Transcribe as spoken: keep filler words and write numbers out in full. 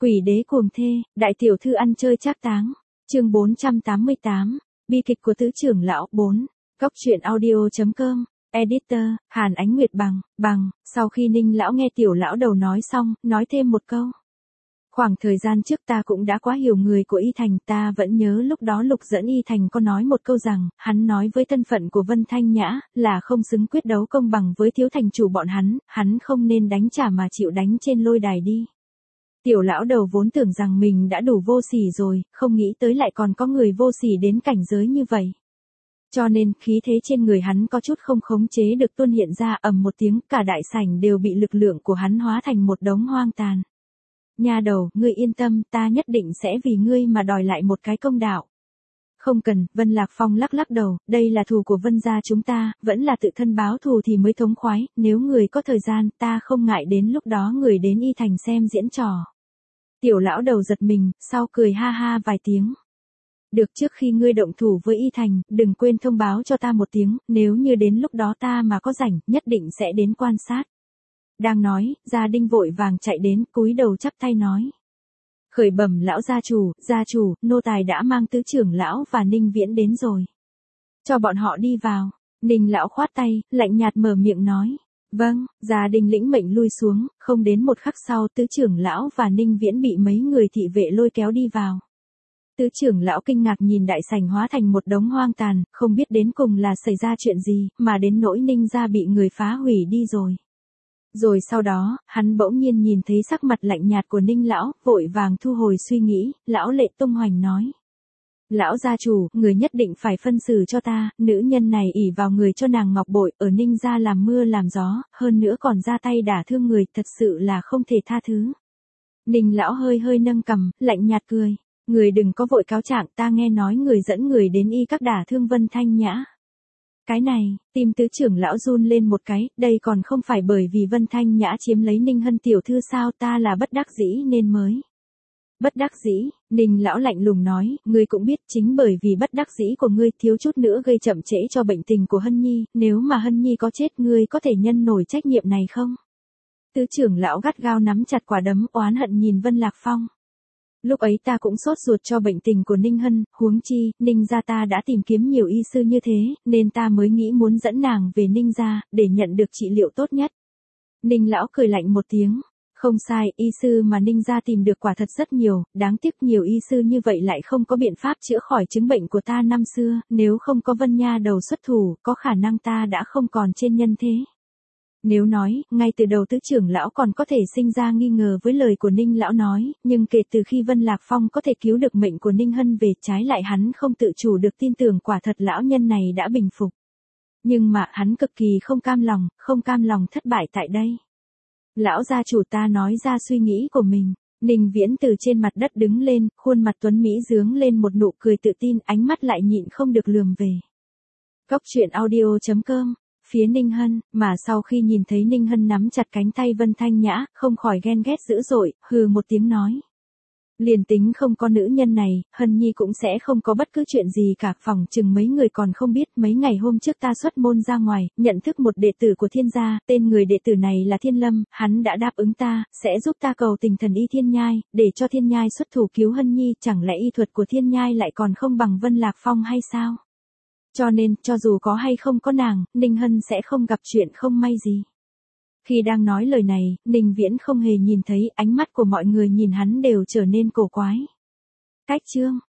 Quỷ đế cuồng thê, đại tiểu thư ăn chơi trác táng. Chương bốn trăm tám mươi tám, bi kịch của tứ trưởng lão bốn. Góc truyện audio.com. Editor, Hàn Ánh Nguyệt bằng, bằng, sau khi Ninh lão nghe tiểu lão đầu nói xong, nói thêm một câu. Khoảng thời gian trước ta cũng đã quá hiểu người của Y Thành, ta vẫn nhớ lúc đó Lục Dẫn Y Thành có nói một câu rằng, hắn nói với thân phận của Vân Thanh Nhã, là không xứng quyết đấu công bằng với thiếu thành chủ bọn hắn, hắn không nên đánh trả mà chịu đánh trên lôi đài đi. Tiểu lão đầu vốn tưởng rằng mình đã đủ vô sỉ rồi, không nghĩ tới lại còn có người vô sỉ đến cảnh giới như vậy. Cho nên, khí thế trên người hắn có chút không khống chế được tuôn hiện ra, ầm một tiếng, cả đại sảnh đều bị lực lượng của hắn hóa thành một đống hoang tàn. Nha đầu, ngươi yên tâm, ta nhất định sẽ vì ngươi mà đòi lại một cái công đạo. Không cần, Vân Lạc Phong lắc lắc đầu, đây là thù của Vân gia chúng ta, vẫn là tự thân báo thù thì mới thống khoái, nếu người có thời gian, ta không ngại đến lúc đó người đến Y Thành xem diễn trò. Tiểu lão đầu giật mình, sau cười ha ha vài tiếng. Được, trước khi ngươi động thủ với Y Thành, đừng quên thông báo cho ta một tiếng, nếu như đến lúc đó ta mà có rảnh, nhất định sẽ đến quan sát. Đang nói, Gia Đinh vội vàng chạy đến, cúi đầu chắp tay nói. Khởi bẩm lão gia chủ, gia chủ, nô tài đã mang tứ trưởng lão và Ninh Viễn đến rồi. Cho bọn họ đi vào. Ninh lão khoát tay, lạnh nhạt mở miệng nói. Vâng, Gia Đinh lĩnh mệnh lui xuống, không đến một khắc sau tứ trưởng lão và Ninh Viễn bị mấy người thị vệ lôi kéo đi vào. Tứ trưởng lão kinh ngạc nhìn đại sảnh hóa thành một đống hoang tàn, không biết đến cùng là xảy ra chuyện gì, mà đến nỗi Ninh gia bị người phá hủy đi rồi. Rồi sau đó, hắn bỗng nhiên nhìn thấy sắc mặt lạnh nhạt của Ninh lão, vội vàng thu hồi suy nghĩ, lão Lệ tung hoành nói. Lão gia chủ, người nhất định phải phân xử cho ta, nữ nhân này ỷ vào người cho nàng ngọc bội, ở Ninh gia làm mưa làm gió, hơn nữa còn ra tay đả thương người, thật sự là không thể tha thứ. Ninh lão hơi hơi nâng cằm, lạnh nhạt cười. Người đừng có vội cáo trạng, ta nghe nói người dẫn người đến y các đả thương Vân Thanh Nhã. Cái này, tim tứ trưởng lão run lên một cái, đây còn không phải bởi vì Vân Thanh Nhã chiếm lấy Ninh Hân tiểu thư sao, ta là bất đắc dĩ nên mới. Bất đắc dĩ, Ninh lão lạnh lùng nói, ngươi cũng biết chính bởi vì bất đắc dĩ của ngươi thiếu chút nữa gây chậm trễ cho bệnh tình của Hân Nhi, nếu mà Hân Nhi có chết ngươi có thể nhân nổi trách nhiệm này không? Tứ trưởng lão gắt gao nắm chặt quả đấm, oán hận nhìn Vân Lạc Phong. Lúc ấy ta cũng sốt ruột cho bệnh tình của Ninh Hân, huống chi, Ninh gia ta đã tìm kiếm nhiều y sư như thế, nên ta mới nghĩ muốn dẫn nàng về Ninh gia, để nhận được trị liệu tốt nhất. Ninh lão cười lạnh một tiếng. Không sai, y sư mà Ninh gia tìm được quả thật rất nhiều, đáng tiếc nhiều y sư như vậy lại không có biện pháp chữa khỏi chứng bệnh của ta năm xưa, nếu không có Vân Nha đầu xuất thủ, có khả năng ta đã không còn trên nhân thế. Nếu nói, ngay từ đầu tứ trưởng lão còn có thể sinh ra nghi ngờ với lời của Ninh lão nói, nhưng kể từ khi Vân Lạc Phong có thể cứu được mệnh của Ninh Hân về, trái lại hắn không tự chủ được tin tưởng quả thật lão nhân này đã bình phục. Nhưng mà hắn cực kỳ không cam lòng, không cam lòng thất bại tại đây. Lão gia chủ, ta nói ra suy nghĩ của mình. Ninh Viễn từ trên mặt đất đứng lên, khuôn mặt tuấn mỹ dướng lên một nụ cười tự tin, ánh mắt lại nhịn không được lườm về. Góc truyện audio.com. Phía Ninh Hân, mà sau khi nhìn thấy Ninh Hân nắm chặt cánh tay Vân Thanh Nhã, không khỏi ghen ghét dữ dội, hừ một tiếng nói. Liền tính không có nữ nhân này, Hân Nhi cũng sẽ không có bất cứ chuyện gì cả, phòng chừng mấy người còn không biết, mấy ngày hôm trước ta xuất môn ra ngoài, nhận thức một đệ tử của Thiên gia, tên người đệ tử này là Thiên Lâm, hắn đã đáp ứng ta, sẽ giúp ta cầu tình thần y Thiên Nhai, để cho Thiên Nhai xuất thủ cứu Hân Nhi, chẳng lẽ y thuật của Thiên Nhai lại còn không bằng Vân Lạc Phong hay sao? Cho nên, cho dù có hay không có nàng, Ninh Hân sẽ không gặp chuyện không may gì. Khi đang nói lời này, Ninh Viễn không hề nhìn thấy, ánh mắt của mọi người nhìn hắn đều trở nên cổ quái. Cách chương,